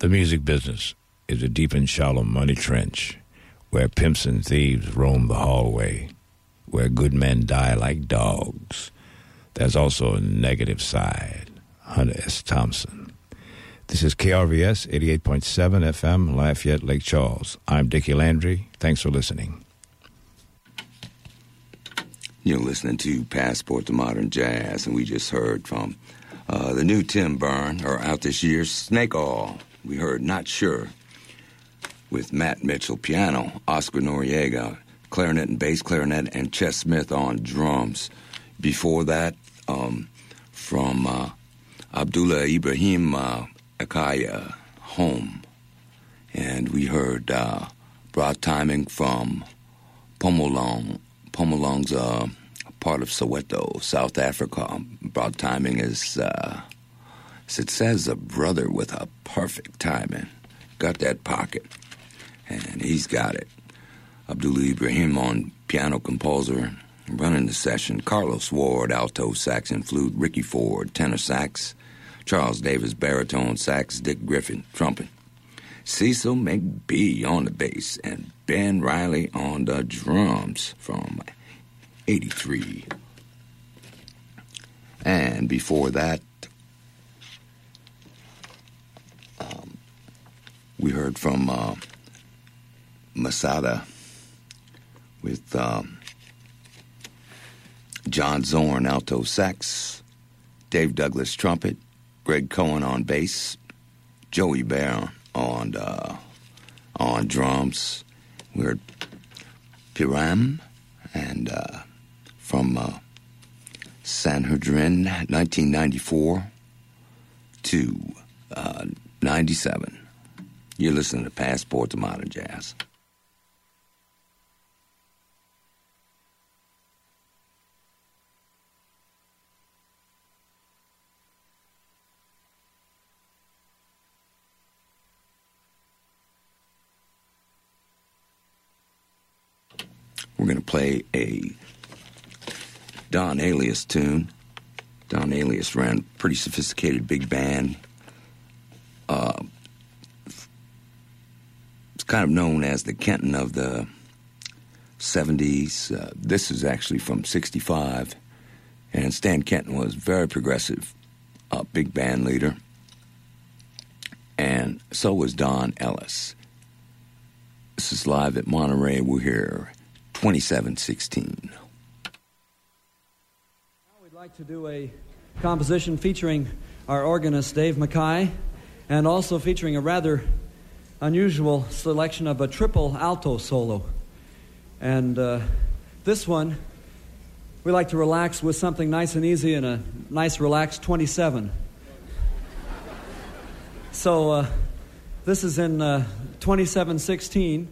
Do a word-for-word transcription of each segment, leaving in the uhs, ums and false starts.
The music business is a deep and shallow money trench where pimps and thieves roam the hallway, where good men die like dogs. There's also a negative side. Hunter S. Thompson. This is K R V S eighty-eight point seven F M, Lafayette, Lake Charles. I'm Dickie Landry. Thanks for listening. You're listening to Passport to Modern Jazz, and we just heard from uh, the new Tim Byrne, or out this year's Snake Oil. We heard Not Sure with Matt Mitchell piano, Oscar Noriega clarinet and bass clarinet, and Ches Smith on drums. Before that, um, from uh, Abdullah Ibrahim uh, Akaya, Home. And we heard uh, Broad Timing from Pomolong. Pomolong's uh, part of Soweto, South Africa. Broad Timing is, uh, as it says, a brother with a perfect timing. Got that pocket, and he's got it. Abdullah Ibrahim on piano composer, running the session. Carlos Ward, alto sax and flute. Ricky Ford, tenor sax. Charles Davis, baritone sax. Dick Griffin, trumpet. Cecil McBee on the bass, and Ben Riley on the drums from eighty-three. And before that, um, we heard from uh, Masada with um, John Zorn, alto sax, Dave Douglas, trumpet, Greg Cohen on bass, Joey Bear on uh, on drums. We heard Piram, and uh, from uh, Sanhedrin, nineteen ninety-four to uh, ninety-seven. You're listening to Passport to Modern Jazz. We're going to play a Don Alias tune. Don Alias ran a pretty sophisticated big band. Uh, it's kind of known as the Kenton of the seventies. Uh, this is actually from sixty-five. And Stan Kenton was very progressive, uh, big band leader. And so was Don Ellis. This is live at Monterey. We're here. twenty-seven sixteen. Now we'd like to do a composition featuring our organist Dave Mackay, and also featuring a rather unusual selection of a triple alto solo. And uh, this one, we like to relax with something nice and easy and a nice relaxed twenty-seven. So uh, this is in uh, twenty-seven sixteen.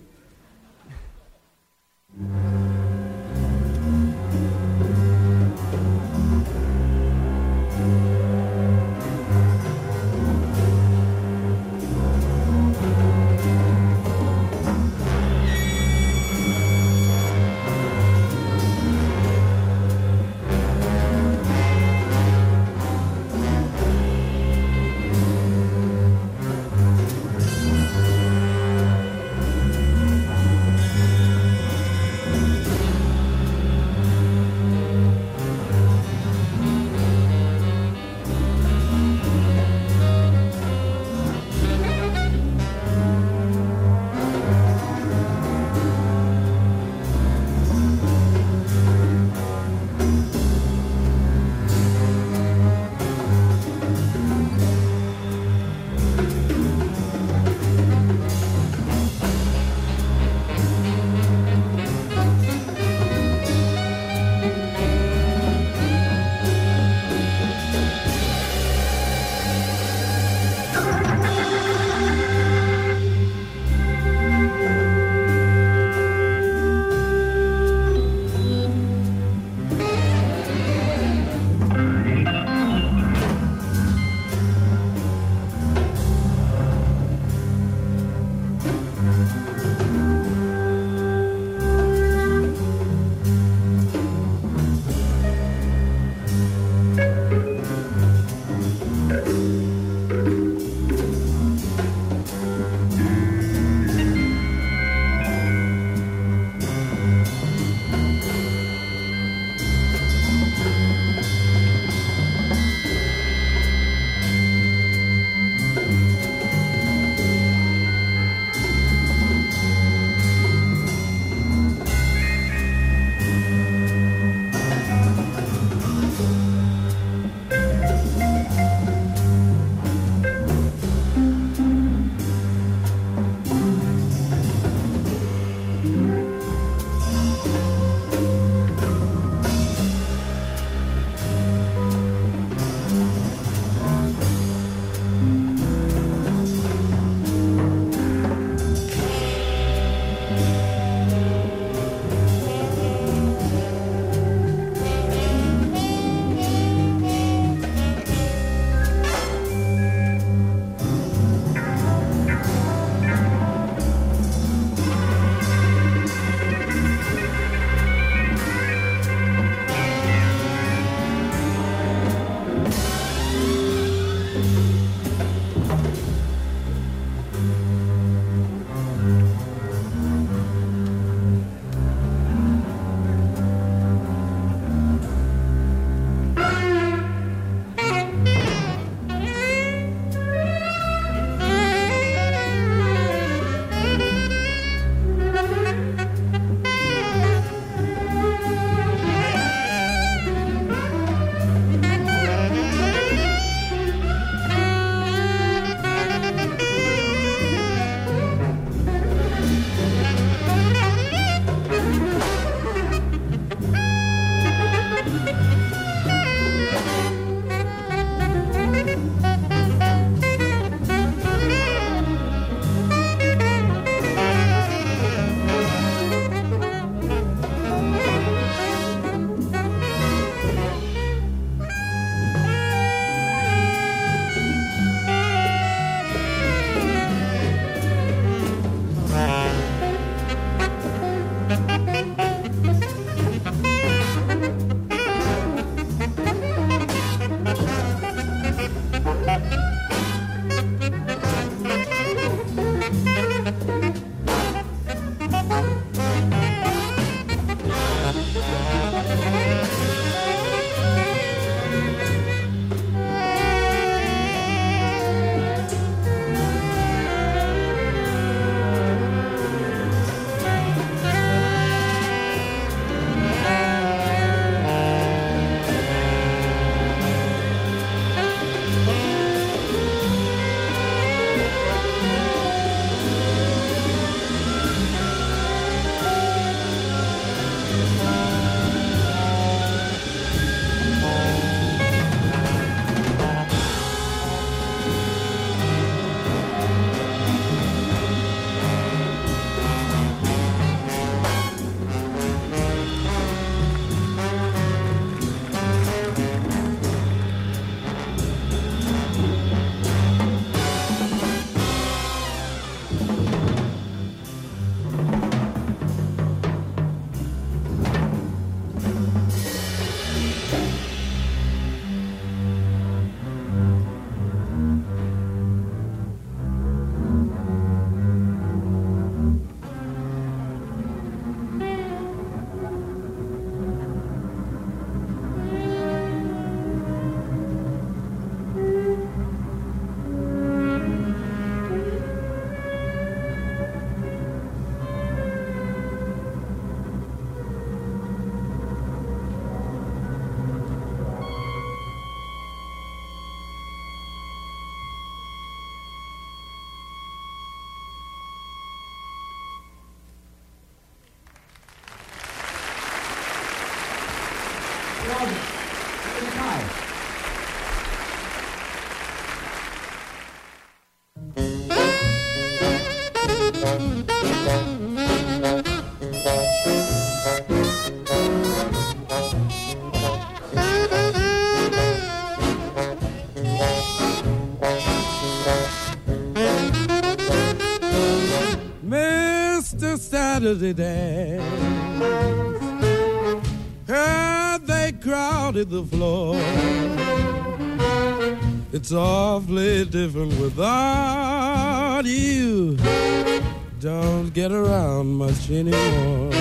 Thank you. Saturday dance. Heard they crowded the floor. It's awfully different without you. Don't get around much anymore.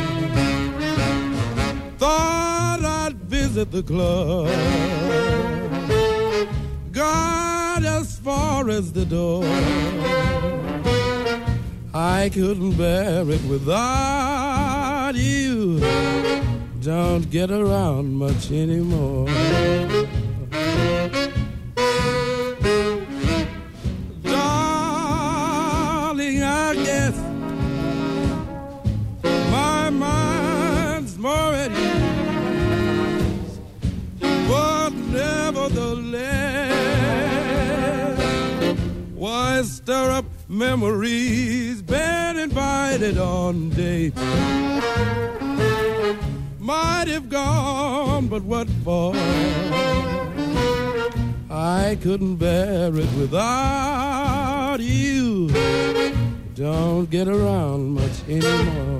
Thought I'd visit the club. Got as far as the door. I couldn't bear it without you. Don't get around much anymore. Darling, I guess my mind's more at ease. But nevertheless, why stir up memories? Been invited on dates. Might have gone, but what for? I couldn't bear it without you. Don't get around much anymore.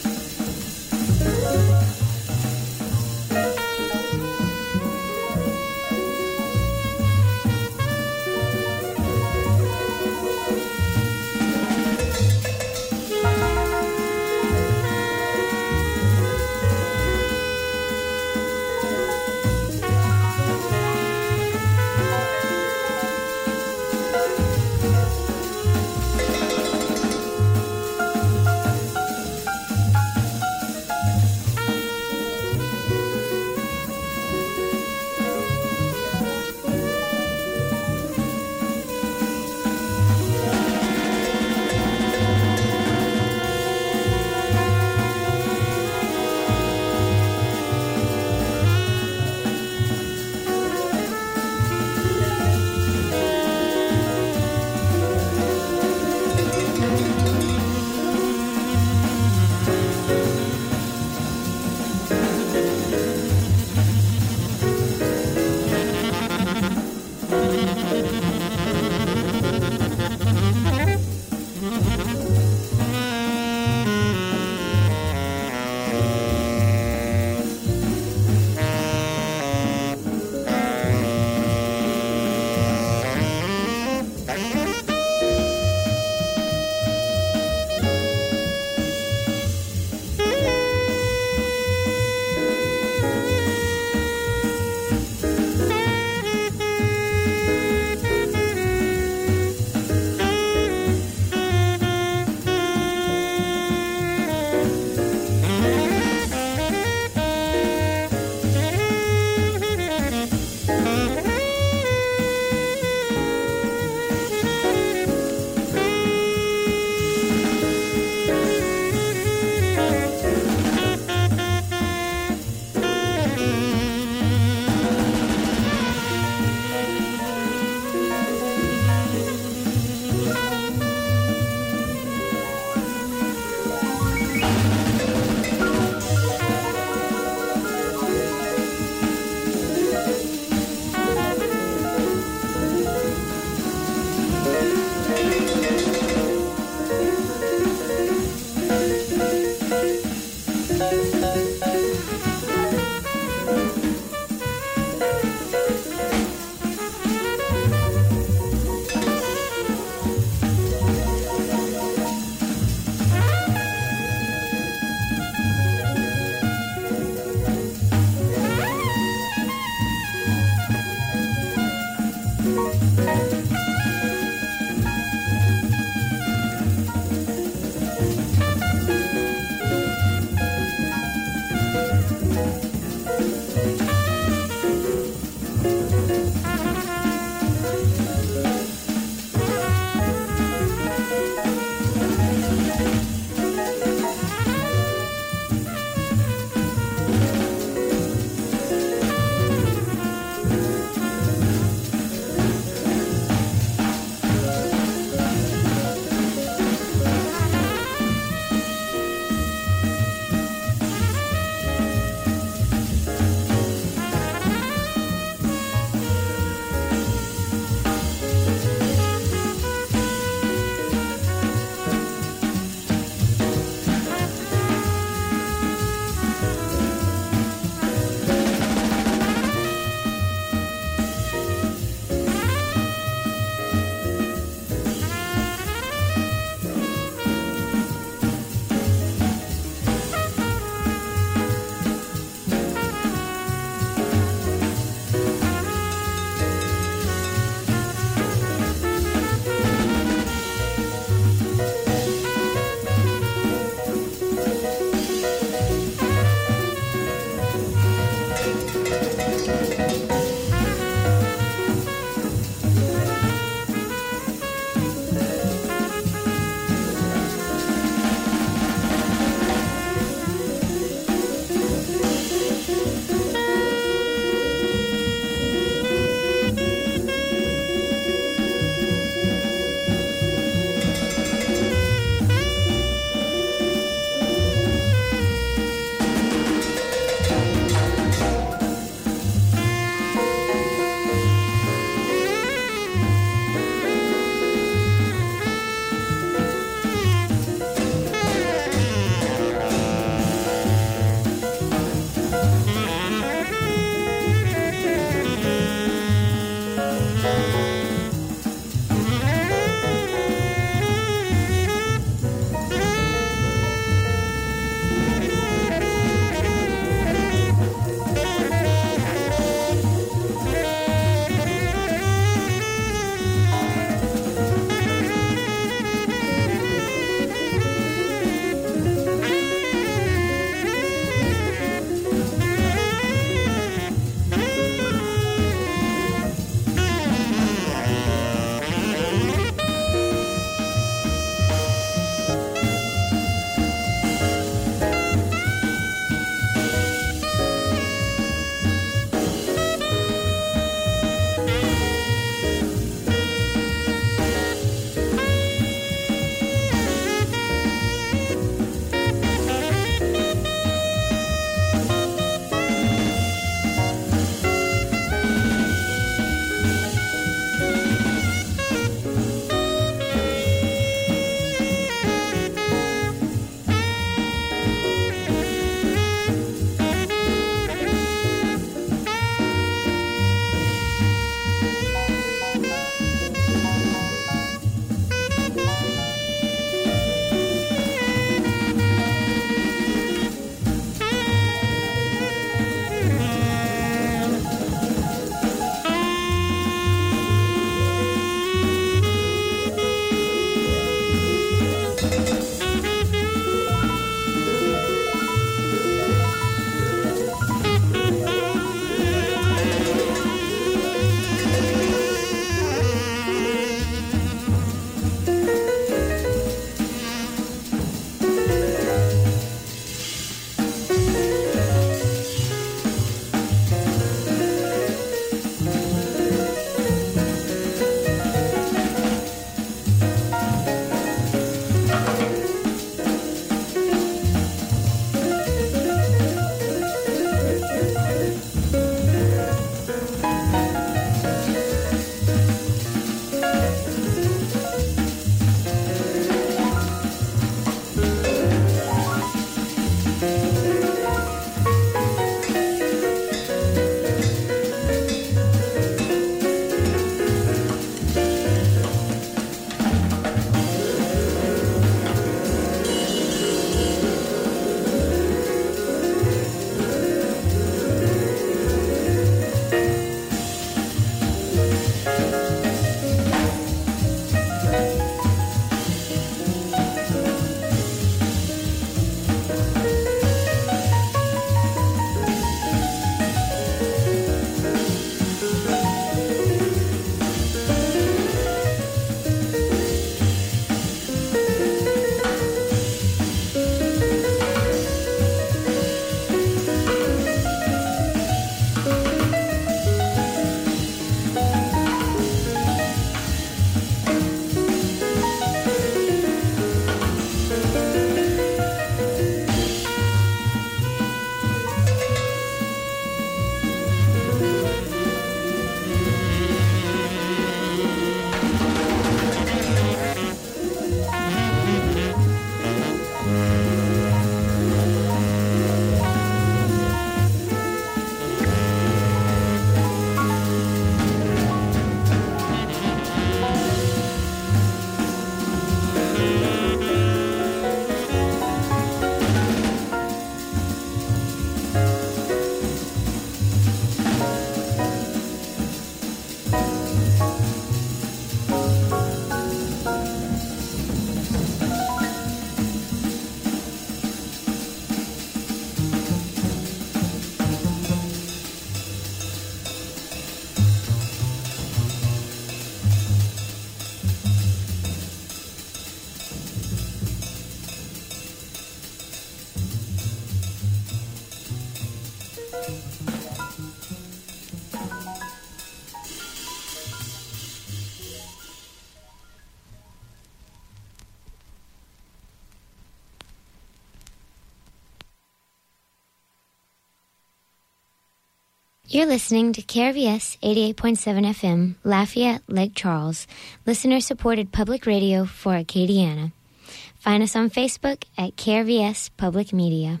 You're listening to K R V S eighty-eight point seven F M, Lafayette, Lake Charles, listener-supported public radio for Acadiana. Find us on Facebook at K R V S Public Media.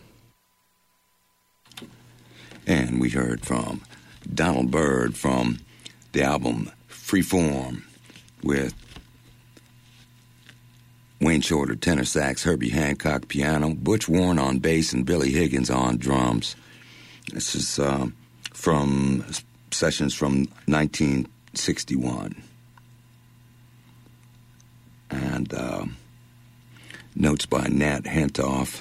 And we heard from Donald Byrd from the album Freeform with Wayne Shorter tenor sax, Herbie Hancock piano, Butch Warren on bass, and Billy Higgins on drums. This is um, from sessions from nineteen sixty-one. And uh, notes by Nat Hentoff.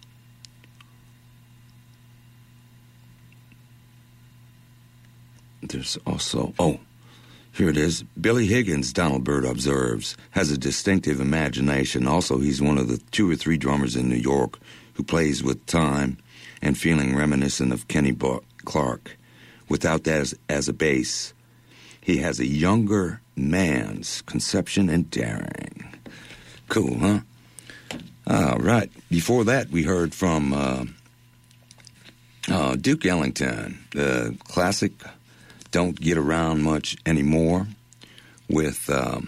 There's also, oh, here it is. Billy Higgins, Donald Byrd observes, has a distinctive imagination. Also, he's one of the two or three drummers in New York who plays with time and feeling reminiscent of Kenny Clark. Without that as, as a bass, he has a younger man's conception and daring. Cool, huh? All right. Before that, we heard from uh, uh, Duke Ellington, the classic Don't Get Around Much Anymore, with um,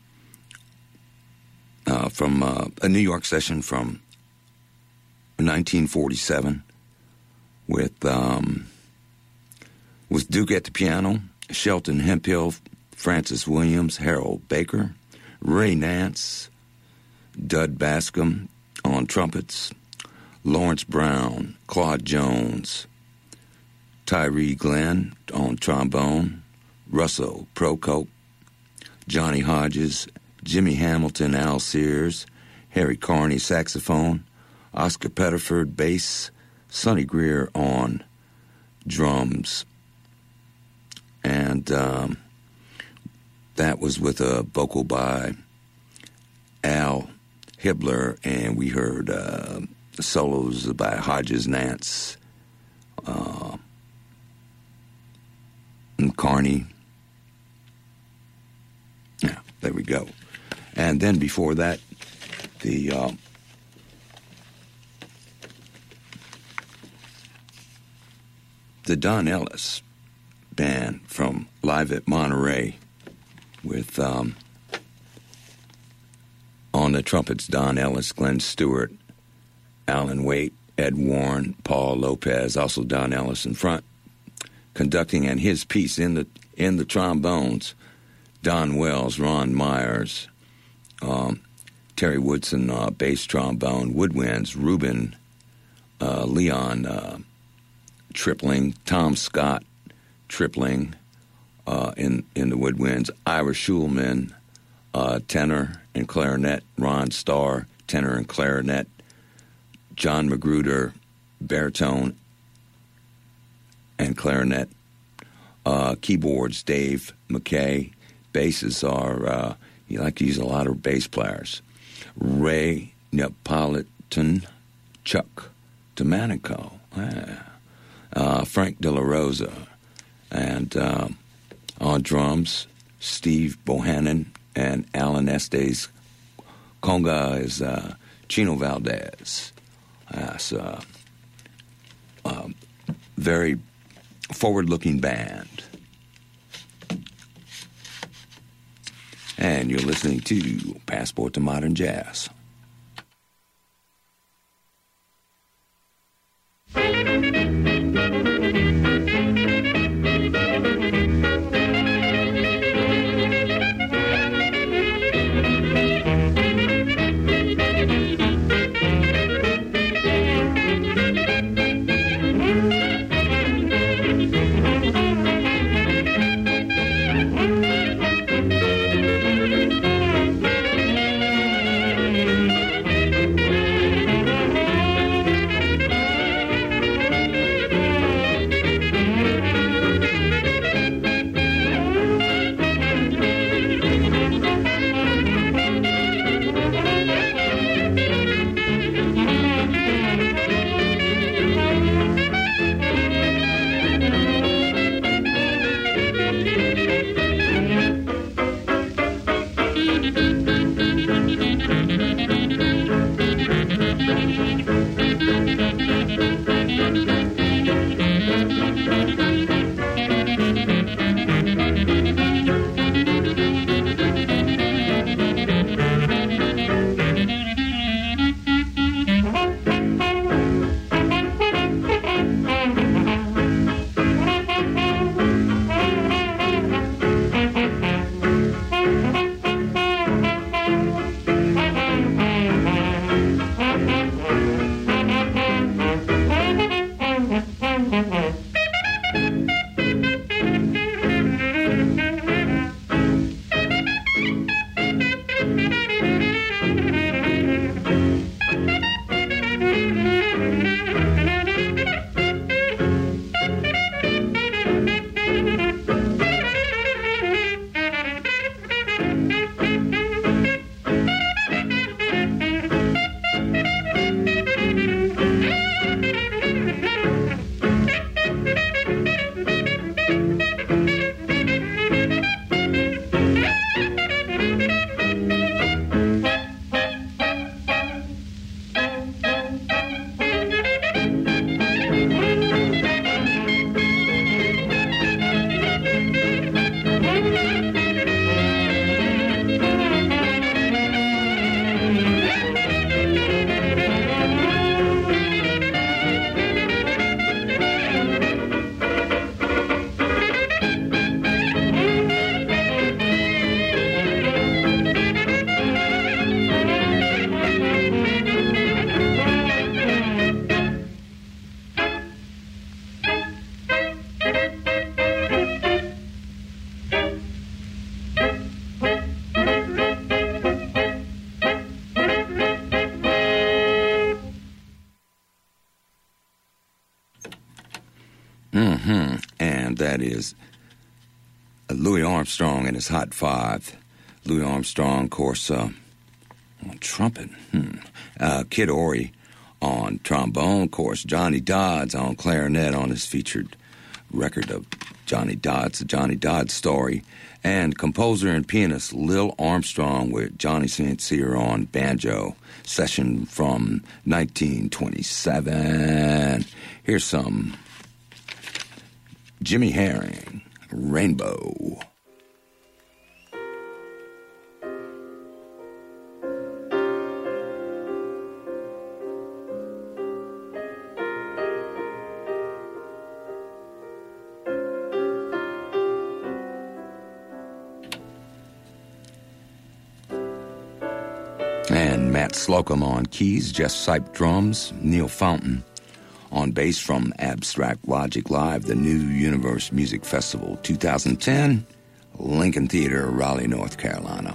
uh, from uh, a New York session from nineteen forty-seven with um, with Duke at the piano, Shelton Hemphill, Francis Williams, Harold Baker, Ray Nance, Dud Bascom on trumpets, Lawrence Brown, Claude Jones, Tyree Glenn on trombone, Russell Procope, Johnny Hodges, Jimmy Hamilton, Al Sears, Harry Carney saxophone, Oscar Pettiford bass, Sonny Greer on drums. And um, that was with a vocal by Al Hibbler, and we heard uh, solos by Hodges, Nance, uh, and Carney. Yeah, there we go. And then before that, the uh, the Don Ellis Band from Live at Monterey with um, on the trumpets Don Ellis, Glenn Stewart, Alan Waite, Ed Warren, Paul Lopez, also Don Ellis in front, conducting, and his piece in the in the trombones, Don Wells, Ron Myers, um, Terry Woodson, uh, bass trombone, woodwinds, Ruben, uh, Leon uh, tripling, Tom Scott tripling uh, in in the woodwinds, Ira Schulman, uh, tenor and clarinet, Ron Starr, tenor and clarinet, John Magruder, baritone and clarinet, uh, keyboards, Dave McKay, basses are, uh, you like to use a lot of bass players, Ray Neapolitan, Chuck Domenico, yeah. uh, Frank De La Rosa, and uh, on drums, Steve Bohannon, and Alan Estes. Conga is uh, Chino Valdez. That's a uh, uh, very forward-looking band. And you're listening to Passport to Modern Jazz. Mm-hmm. And that is Louis Armstrong and his Hot Five. Louis Armstrong, of course, uh, on trumpet. Hmm. Uh, Kid Ory on trombone, of course. Johnny Dodds on clarinet on his featured record of Johnny Dodds, the Johnny Dodds story. And composer and pianist Lil Armstrong with Johnny Saint Cyr on banjo. Session from nineteen twenty-seven. Here's some Jimmy Herring, Rainbow. And Matt Slocum on keys, Jeff Sipe drums, Neil Fountain on bass from Abstract Logic Live, the New Universe Music Festival twenty ten, Lincoln Theater, Raleigh, North Carolina.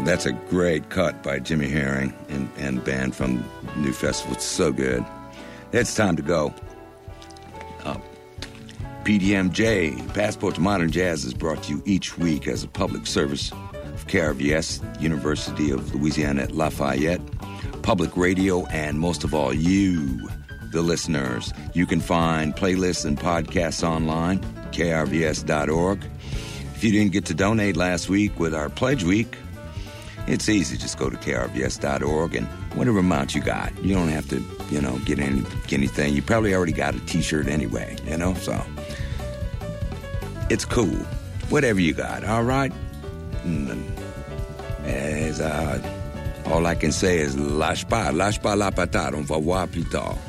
that's a great cut by Jimmy Herring and, and band from the new festival. It's so good. It's time to go. Uh, P D M J, Passport to Modern Jazz, is brought to you each week as a public service of K R V S, University of Louisiana at Lafayette, public radio, and most of all, you, the listeners. You can find playlists and podcasts online, K R V S dot org. If you didn't get to donate last week with our Pledge Week, it's easy. Just go to K R V S dot org and whatever amount you got. You don't have to, you know, get any get anything. You probably already got a T-shirt anyway, you know, so it's cool. Whatever you got, all right? As, uh, all I can say is lâche pas, lâche pas la patate. On va voir plus tard.